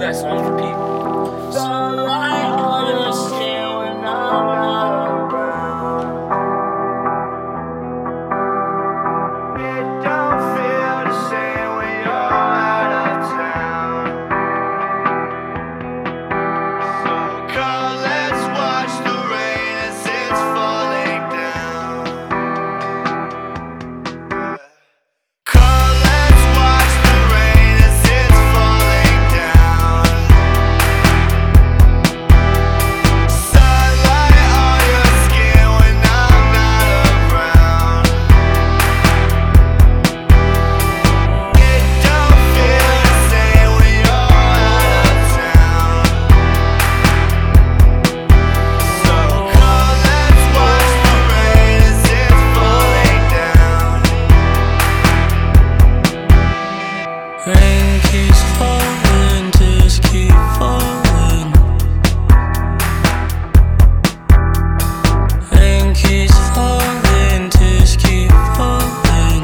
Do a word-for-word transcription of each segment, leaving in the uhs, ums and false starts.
that song on repeat. So I understand when I'm not around. It don't feel the same when you're out of town. So come, let's watch the rain as it's falling down. Come, let's watch the rain as it's falling down. Sunlight on your skin when I'm not around. It don't feel the same when you're out of town. So come, let's watch the rain as it's falling down. Rain keeps falling, tears keep falling. Rain keeps falling, tears keep falling.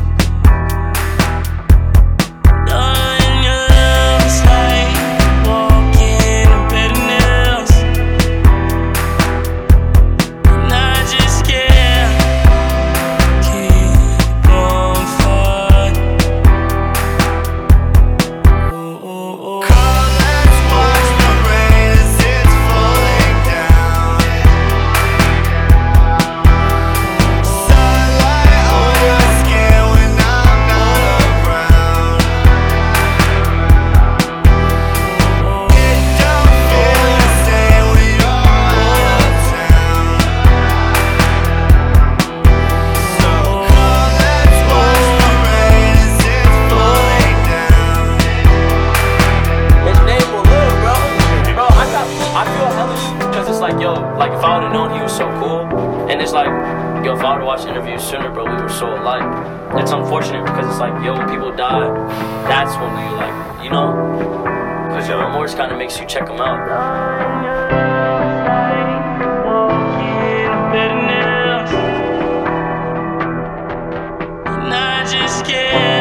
Darling, your love's like walking a bed of nails, and I just can't keep on fighting. Oh, oh, oh. Come, let's watch the rain as it's falling down. Sunlight on your skin when I'm not around. It don't feel the same when you're out of town. So come, let's watch the rain as it's falling down. His name will live, bro. Bro, I got, I feel hella because it's like, yo, like if I would've known he was so cool, and it's like, yo, if I would've watched interviews sooner, bro, we were so alike. It's unfortunate because it's like, yo, when people die, that's when we like, you know, because your remorse kind of makes you check them out. And I just can't